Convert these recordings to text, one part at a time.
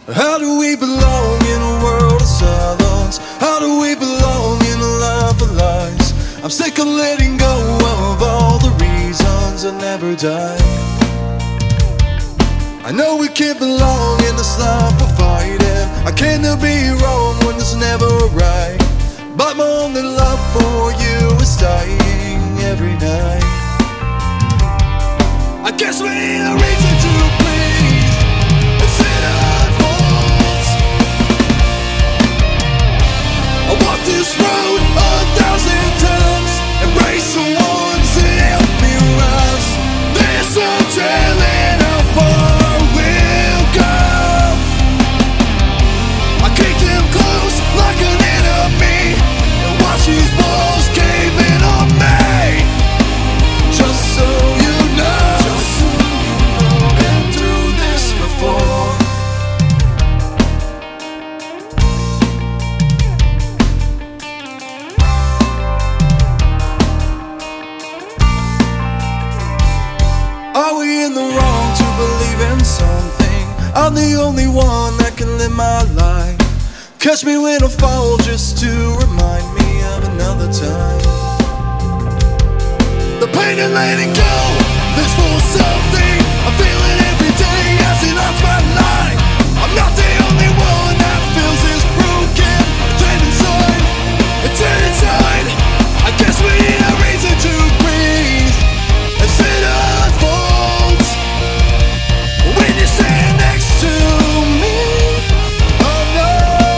How do we belong in a world of silence? How do we belong in a life of lies? I'm sick of letting go of all the reasons I never die. I know we can't belong in this life we're fighting. I can't be wrong when it's never right. But my only love for you is dying every night. I guess we need a reason to breathe instead of walls. I walked this road 1,000 times, embrace someone to help me rise. There's no telling how far we'll go. I keep them close like an enemy and watch these walls cave in on me. Just so you know, been through this before. Are we in the wrong to believe in something? I'm the only one that can live my life. Catch me when I fall just to remind me of another time. The pain and letting go, this for something I feel it every day as it haunts my life. I'm not the only one that feels this broken. It's dead inside, it's dead inside. I guess we need a reason to breathe instead of faults. When you stand next to me, oh no,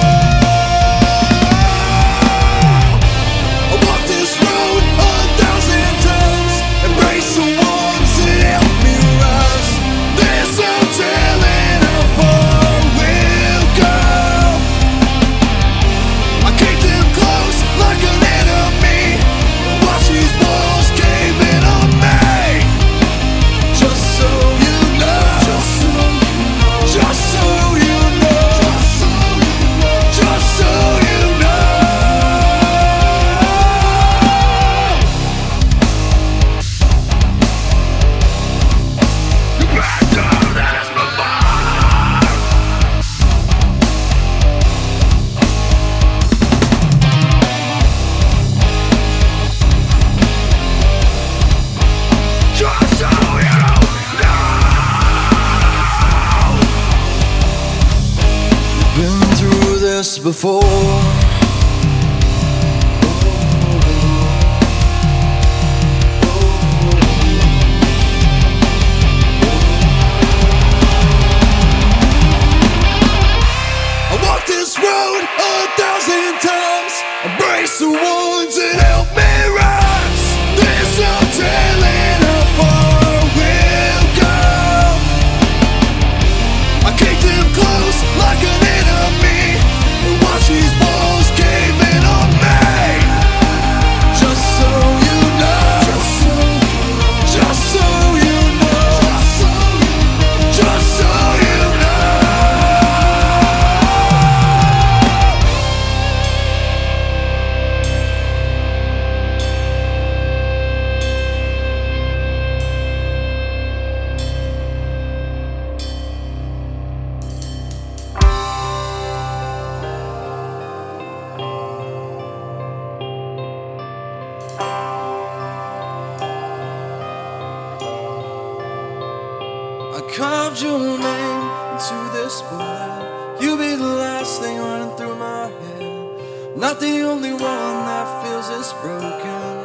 I walked this road 1,000 times, embrace someone to help me rise. There's no telling how far we'll go. I keep them close like an enemy and watch these walls cave in on me. Just so you know, just so you know, just so you know, just so you know. You've been through this before. Just so you know. Been through this before. I walked this road 1,000 times, embrace the ones that help me rise. There's no telling how far we'll go. I keep them close like an enemy and watch these walls cave in on me. Just so you know, just so you know, just so you know. I carved your name into this blood. You be the last thing running through my head. Not the only one that feels this broken.